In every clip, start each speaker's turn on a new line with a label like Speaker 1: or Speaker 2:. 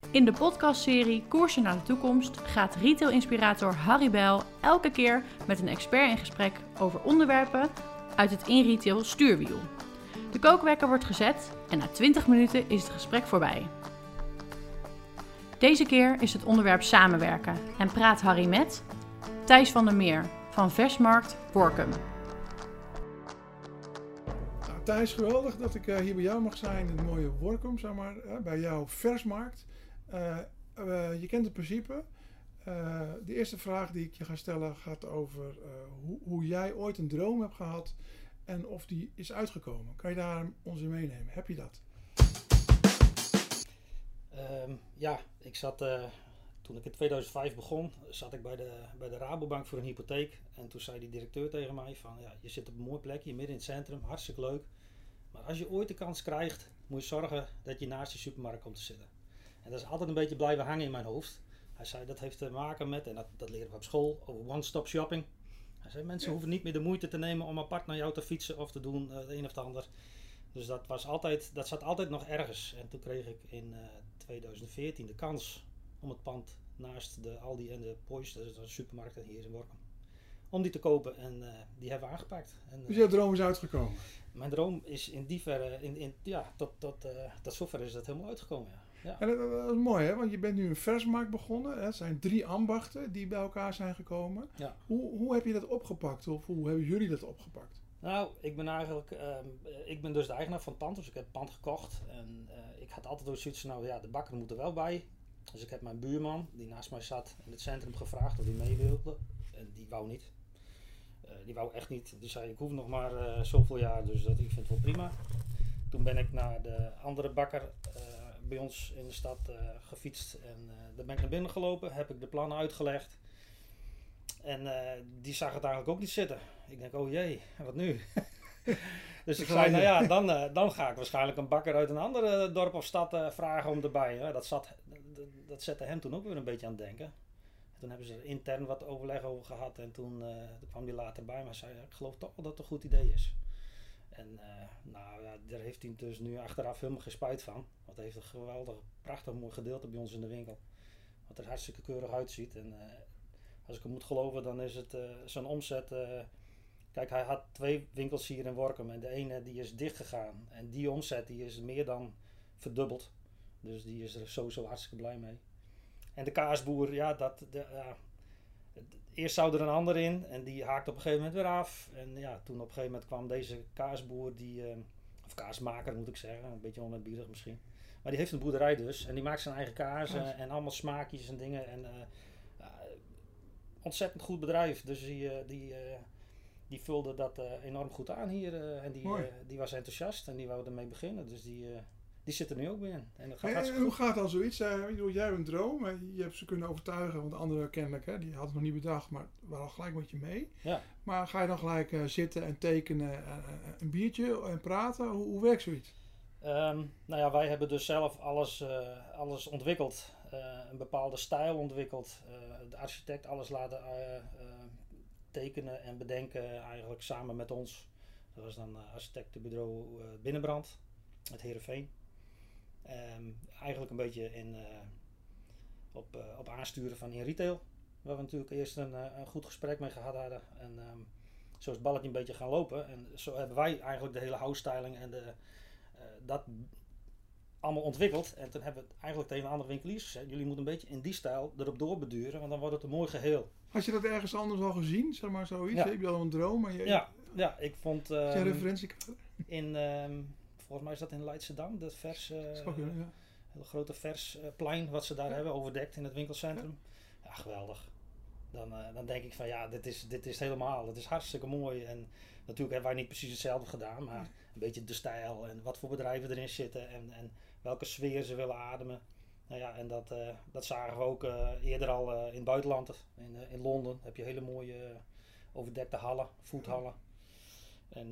Speaker 1: In de podcastserie Koersen naar de toekomst gaat retail-inspirator Harry Bijl elke keer met een expert in gesprek over onderwerpen uit het InRetail stuurwiel. De kookwekker wordt gezet en na 20 minuten is het gesprek voorbij. Deze keer is het onderwerp samenwerken en praat Harry met Thijs van der Meer van Versmarkt Workum.
Speaker 2: Nou, Thijs, geweldig dat ik hier bij jou mag zijn in het mooie Workum, zeg maar, bij jouw Versmarkt. Je kent het principe. De eerste vraag die ik je ga stellen gaat over hoe jij ooit een droom hebt gehad en of die is uitgekomen. Kan je daar ons in meenemen? Heb je dat?
Speaker 3: Ja, ik zat, toen ik in 2005 begon, zat ik bij de Rabobank voor een hypotheek. En toen zei die directeur tegen mij van, ja, je zit op een mooi plekje midden in het centrum, hartstikke leuk. Maar als je ooit de kans krijgt, moet je zorgen dat je naast die supermarkt komt te zitten. En dat is altijd een beetje blijven hangen in mijn hoofd. Hij zei, dat heeft te maken met, en dat leren we op school, over one-stop shopping. Hij zei, mensen hoeven niet meer de moeite te nemen om apart naar jou te fietsen of te doen, het een of het ander. Dus dat zat altijd nog ergens. En toen kreeg ik in 2014 de kans om het pand naast de Aldi en de Poys, dat is een supermarkt hier in Workum, om die te kopen. En die hebben we aangepakt. En,
Speaker 2: Dus jouw droom is uitgekomen?
Speaker 3: Mijn droom is in die verre, tot zover is dat helemaal uitgekomen. Ja. Ja.
Speaker 2: En dat is mooi, hè? Want je bent nu een Versmarkt begonnen. Hè? Het zijn 3 ambachten die bij elkaar zijn gekomen. Ja. Hoe heb je dat opgepakt? Of hoe hebben jullie dat opgepakt?
Speaker 3: Nou, ik ben dus de eigenaar van het pand, dus ik heb het pand gekocht. En ik had altijd zoiets van, nou ja, de bakker moet er wel bij. Dus ik heb mijn buurman, die naast mij zat in het centrum, gevraagd of hij mee wilde. En die wou niet. Die wou echt niet. Die zei, ik hoef nog maar zoveel jaar, dus ik vind het wel prima. Toen ben ik naar de andere bakker bij ons in de stad gefietst. En daar ben ik naar binnen gelopen, heb ik de plannen uitgelegd. En die zag het eigenlijk ook niet zitten. Ik denk, oh jee, wat nu? Dus ik zei, nou ja, dan ga ik waarschijnlijk een bakker uit een ander dorp of stad vragen om erbij. Ja, dat zette hem toen ook weer een beetje aan het denken. En toen hebben ze er intern wat overleg over gehad. En toen kwam hij later bij me en zei, ik geloof toch wel dat het een goed idee is. En nou ja, daar heeft hij dus nu achteraf helemaal geen spijt van. Want hij heeft een geweldig, prachtig mooi gedeelte bij ons in de winkel. Wat er hartstikke keurig uitziet. En als ik hem moet geloven, dan is het zo'n omzet. Kijk, hij had 2 winkels hier in Workum en de ene die is dicht gegaan. En die omzet die is meer dan verdubbeld. Dus die is er sowieso hartstikke blij mee. En de kaasboer, ja, eerst zou er een ander in en die haakte op een gegeven moment weer af. En ja, toen op een gegeven moment kwam deze kaasboer, of kaasmaker moet ik zeggen, een beetje onerbiedig misschien. Maar die heeft een boerderij dus en die maakt zijn eigen kaas en allemaal smaakjes en dingen. En ontzettend goed bedrijf, dus die vulde dat enorm goed aan hier. En die was enthousiast en die wou ermee beginnen, dus die zit er nu ook weer in. En dat gaat
Speaker 2: hoe gaat dan zoiets? Jij hebt een droom, je hebt ze kunnen overtuigen, want anderen kennelijk, hè, die hadden het nog niet bedacht, maar waren al gelijk met je mee. Ja. Maar ga je dan gelijk zitten en tekenen, een biertje en praten? Hoe werkt zoiets?
Speaker 3: Nou ja, wij hebben dus zelf alles ontwikkeld. Een bepaalde stijl ontwikkeld. De architect alles laten tekenen en bedenken eigenlijk samen met ons. Dat was dan architectenbureau Binnenbrand uit Heerenveen. Eigenlijk een beetje op aansturen van InRetail. Waar we natuurlijk eerst een goed gesprek mee gehad hadden. En zo is het balletje een beetje gaan lopen. En zo hebben wij eigenlijk de hele house-styling en dat allemaal ontwikkeld. En toen hebben we het eigenlijk tegen andere winkeliers gezegd. Jullie moeten een beetje in die stijl erop doorbeduren. Want dan wordt het een mooi geheel.
Speaker 2: Had je dat ergens anders al gezien? Zeg maar zoiets? Ja. Heb je al een droom? Maar
Speaker 3: ja, ik vond...
Speaker 2: Zijn referentiekader?
Speaker 3: Volgens mij is dat in Leidschendam. Dat hele grote versplein wat ze daar hebben. Overdekt in het winkelcentrum. Ja, geweldig. Dan denk ik van ja, dit is helemaal. Het is hartstikke mooi. En natuurlijk hebben wij niet precies hetzelfde gedaan. Maar een beetje de stijl en wat voor bedrijven erin zitten. En welke sfeer ze willen ademen. Nou ja, en dat zagen we ook eerder al in het buitenland. In Londen heb je hele mooie overdekte hallen, foodhallen. En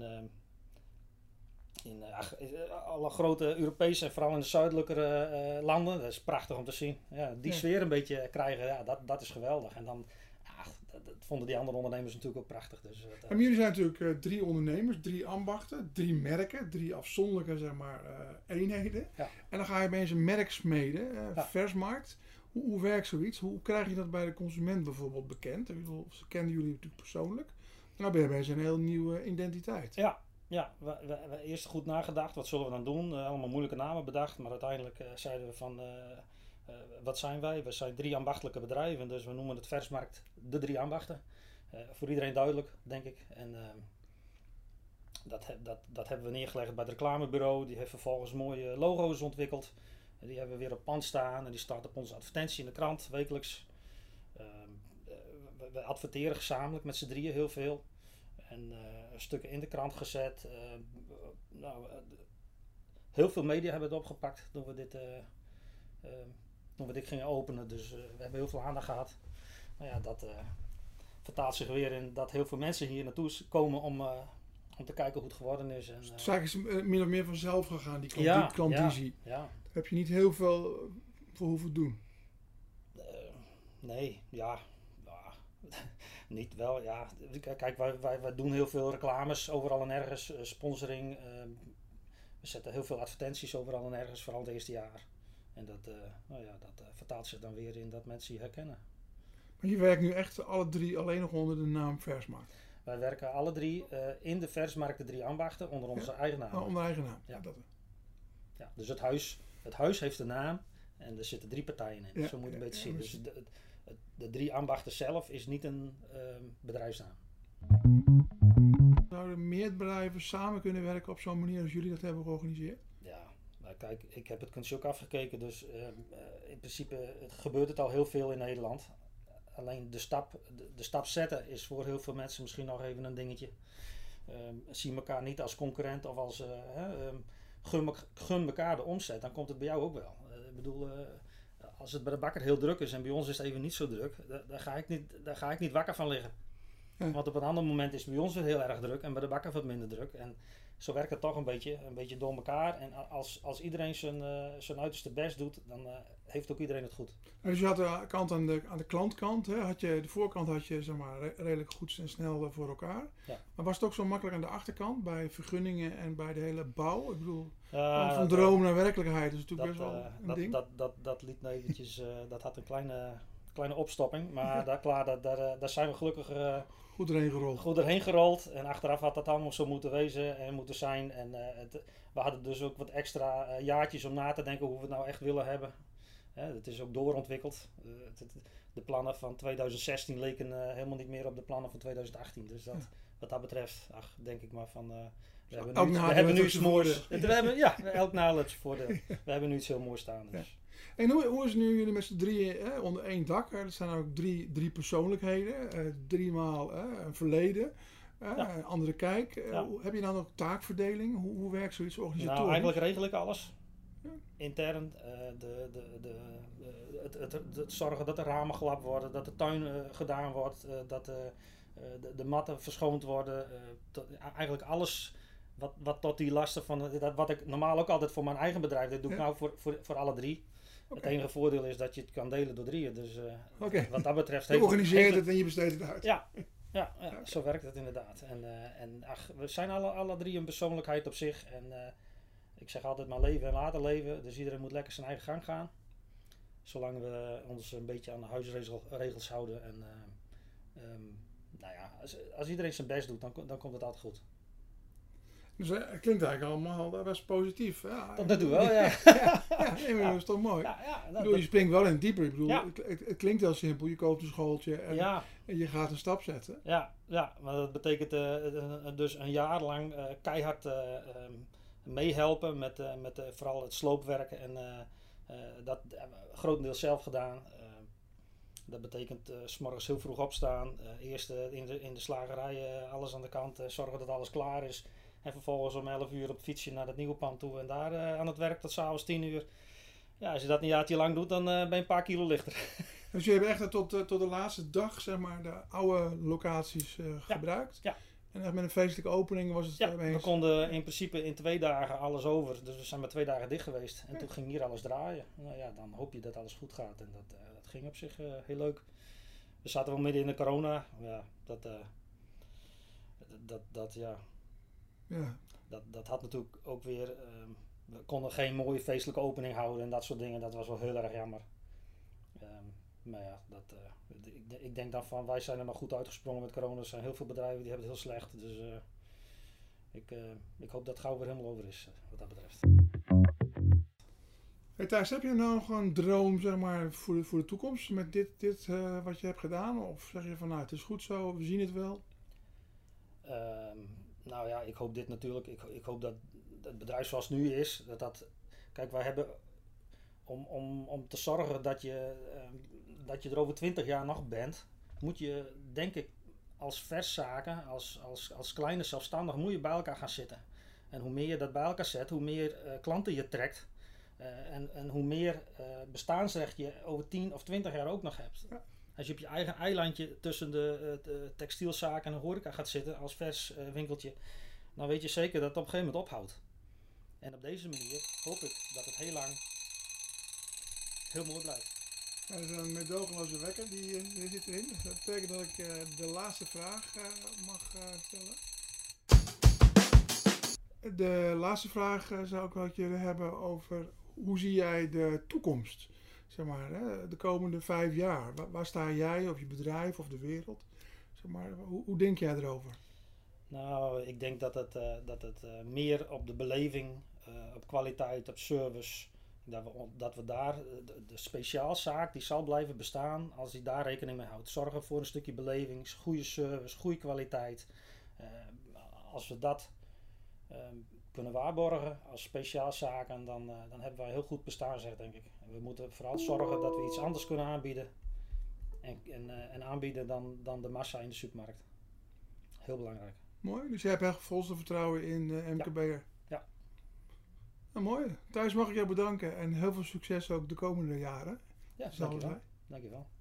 Speaker 3: in alle grote Europese en vooral in de zuidelijkere landen. Dat is prachtig om te zien. Ja, die sfeer een beetje krijgen, ja, dat is geweldig. En dan dat vonden die andere ondernemers natuurlijk ook prachtig. Dus,
Speaker 2: Maar jullie zijn natuurlijk 3 ondernemers, 3 ambachten, 3 merken, 3 afzonderlijke zeg maar, eenheden.
Speaker 3: Ja.
Speaker 2: En dan ga je opeens een merk smeden,
Speaker 3: Ja.
Speaker 2: Versmarkt. Hoe werkt zoiets? Hoe krijg je dat bij de consument bijvoorbeeld bekend? Ik bedoel, ze kennen jullie natuurlijk persoonlijk. En dan ben je opeens een heel nieuwe identiteit.
Speaker 3: Ja, we eerst goed nagedacht, wat zullen we dan doen? Allemaal moeilijke namen bedacht, maar uiteindelijk zeiden we van, wat zijn wij? We zijn 3 ambachtelijke bedrijven, dus we noemen het Versmarkt de 3 ambachten. Voor iedereen duidelijk, denk ik. En dat hebben we neergelegd bij het reclamebureau, die heeft vervolgens mooie logo's ontwikkeld. Die hebben we weer op pand staan en die staat op onze advertentie in de krant, wekelijks. We adverteren gezamenlijk met z'n drieën heel veel. En stukken in de krant gezet. Heel veel media hebben het opgepakt toen we dit gingen openen. Dus we hebben heel veel aandacht gehad. Nou ja, dat vertaalt zich weer in dat heel veel mensen hier naartoe komen om te kijken hoe het geworden is. En,
Speaker 2: Dus het is eigenlijk min of meer vanzelf gegaan, die klandizie.
Speaker 3: Ja.
Speaker 2: Daar heb je niet heel veel voor hoeven doen.
Speaker 3: Nee, ja. Niet wel, ja. Kijk, wij doen heel veel reclames overal en ergens, sponsoring. We zetten heel veel advertenties overal en ergens, vooral het eerste jaar. En dat vertaalt zich dan weer in dat mensen je herkennen.
Speaker 2: Maar je werkt nu echt alle 3 alleen nog onder de naam Versmarkt.
Speaker 3: Wij werken alle 3 in de Versmarkt, de 3 ambachten, onder onze eigen naam.
Speaker 2: Onder eigen naam.
Speaker 3: Ja. Ja, dus het huis heeft een naam en er zitten 3 partijen in.
Speaker 2: Ja,
Speaker 3: Zo moet je een beetje zien.
Speaker 2: dus
Speaker 3: Dus de 3 ambachten zelf is niet een bedrijfsnaam.
Speaker 2: Zouden meer bedrijven samen kunnen werken op zo'n manier als jullie dat hebben georganiseerd?
Speaker 3: Ja, maar kijk, ik heb het kunstje ook afgekeken, dus in principe gebeurt het al heel veel in Nederland. Alleen de stap zetten is voor heel veel mensen misschien nog even een dingetje. Zie elkaar niet als concurrent of als gun elkaar de omzet, dan komt het bij jou ook wel. Ik bedoel, als het bij de bakker heel druk is en bij ons is het even niet zo druk, daar ga ik niet wakker van liggen.
Speaker 2: Ja.
Speaker 3: Want op een ander moment is het bij ons weer heel erg druk en bij de bakker wat minder druk. En zo werkt het toch een beetje door elkaar. En als iedereen zijn uiterste best doet, dan heeft ook iedereen het goed.
Speaker 2: Dus je had de kant aan de klantkant, hè? De voorkant had je zeg maar, redelijk goed en snel voor elkaar.
Speaker 3: Ja.
Speaker 2: Maar was het ook zo makkelijk aan de achterkant, bij vergunningen en bij de hele bouw? Ik bedoel,
Speaker 3: Ja,
Speaker 2: van droom naar werkelijkheid is natuurlijk best wel een ding.
Speaker 3: Dat liet me eventjes, dat had een kleine opstopping. Maar daar zijn we gelukkig
Speaker 2: Goed erheen gerold.
Speaker 3: goed erheen gerold. En achteraf had dat allemaal zo moeten wezen en moeten zijn. En we hadden dus ook wat extra jaartjes om na te denken hoe we het nou echt willen hebben. Het is ook doorontwikkeld. De plannen van 2016 leken helemaal niet meer op de plannen van 2018. Dus wat dat betreft, denk ik maar van... we hebben nu iets moois. Elk nadeel heeft zijn voordeel. We hebben nu iets heel moois staan. Dus.
Speaker 2: Ja. En hoe is het nu jullie met z'n drieën onder één dak? Er zijn ook drie persoonlijkheden, 3 maal een verleden, een andere kijk. Heb je dan ook taakverdeling? Hoe werkt zoiets organisatorisch?
Speaker 3: Nou, eigenlijk regel ik alles.
Speaker 2: Ja.
Speaker 3: Intern, het zorgen dat de ramen gelapt worden, dat de tuin gedaan wordt, dat de matten verschoond worden. Eigenlijk alles wat tot die lasten van, wat ik normaal ook altijd voor mijn eigen bedrijf deed, doe ik nou voor alle 3. Okay. Het enige voordeel is dat je het kan delen door 3. Dus wat dat betreft...
Speaker 2: Je organiseert het en je besteedt het uit.
Speaker 3: Ja, zo werkt het inderdaad. We zijn alle 3 een persoonlijkheid op zich. En ik zeg altijd maar leven en laten leven. Dus iedereen moet lekker zijn eigen gang gaan. Zolang we ons een beetje aan de huisregels houden. En als iedereen zijn best doet, dan komt het altijd goed.
Speaker 2: Dus het klinkt eigenlijk allemaal best positief. Ja,
Speaker 3: dat doen we wel, ja.
Speaker 2: Dat is toch mooi. Je springt wel in het dieper. Ik bedoel, het klinkt heel simpel. Je koopt een schooltje en je gaat een stap zetten.
Speaker 3: Ja, maar dat betekent dus een jaar lang keihard meehelpen met vooral het sloopwerken. En dat hebben we grotendeels zelf gedaan. Dat betekent 's morgens heel vroeg opstaan. Eerst in de slagerij alles aan de kant. Zorgen dat alles klaar is. En vervolgens om 11 uur op fietsje naar het nieuwe pand toe. En daar aan het werk tot s'avonds 10 uur. Ja, als je dat een jaartje lang doet, dan ben je een paar kilo lichter.
Speaker 2: Dus je hebt echt tot de laatste dag, zeg maar, de oude locaties gebruikt?
Speaker 3: Ja.
Speaker 2: En echt met een feestelijke opening was het
Speaker 3: we konden in principe in 2 dagen alles over. Dus we zijn maar 2 dagen dicht geweest. En toen ging hier alles draaien. Nou ja, dan hoop je dat alles goed gaat. En dat ging op zich heel leuk. we zaten wel midden in de corona. Ja,
Speaker 2: Ja.
Speaker 3: dat had natuurlijk ook weer... we konden geen mooie feestelijke opening houden en dat soort dingen. Dat was wel heel erg jammer. Maar ja, ik denk dan van, wij zijn er nog goed uitgesprongen met corona. Er zijn heel veel bedrijven die hebben het heel slecht. Dus ik hoop dat het gauw weer helemaal over is, wat dat betreft.
Speaker 2: Hey Thijs, heb je nou nog een droom zeg maar, voor de toekomst met dit wat je hebt gedaan? Of zeg je van, nou het is goed zo, we zien het wel?
Speaker 3: Nou ja, ik hoop dit natuurlijk. Ik hoop dat het bedrijf zoals het nu is, kijk, wij hebben om te zorgen dat je er over 20 jaar nog bent, moet je denk ik als verszaken, als kleine zelfstandige, moet je bij elkaar gaan zitten. En hoe meer je dat bij elkaar zet, hoe meer klanten je trekt. En hoe meer bestaansrecht je over 10 of 20 jaar ook nog hebt.
Speaker 2: Ja.
Speaker 3: Als je op je eigen eilandje tussen de textielzaken en de horeca gaat zitten als vers winkeltje, dan weet je zeker dat het op een gegeven moment ophoudt. En op deze manier hoop ik dat het heel lang heel mooi blijft.
Speaker 2: Dat is een meedogenloze wekker, die zit erin. Dat betekent dat ik de laatste vraag mag stellen. De laatste vraag zou ik wat jullie hebben over hoe zie jij de toekomst? Zeg maar, de komende 5 jaar. Waar sta jij of je bedrijf of de wereld? Zeg maar, hoe denk jij erover?
Speaker 3: Nou, ik denk dat het meer op de beleving, op kwaliteit, op service, dat we daar, de speciaalzaak die zal blijven bestaan als die daar rekening mee houdt. Zorgen voor een stukje beleving, goede service, goede kwaliteit. Als we dat kunnen waarborgen als speciaalzaken, dan hebben wij heel goed bestaansrecht, denk ik. En we moeten vooral zorgen dat we iets anders kunnen aanbieden en aanbieden dan de massa in de supermarkt. Heel belangrijk.
Speaker 2: Mooi, dus jij hebt echt volste vertrouwen in MKB'er.
Speaker 3: Ja.
Speaker 2: Nou, mooi. Thijs, mag ik jou bedanken en heel veel succes ook de komende jaren.
Speaker 3: Ja,
Speaker 2: Dankjewel.
Speaker 3: dankjewel.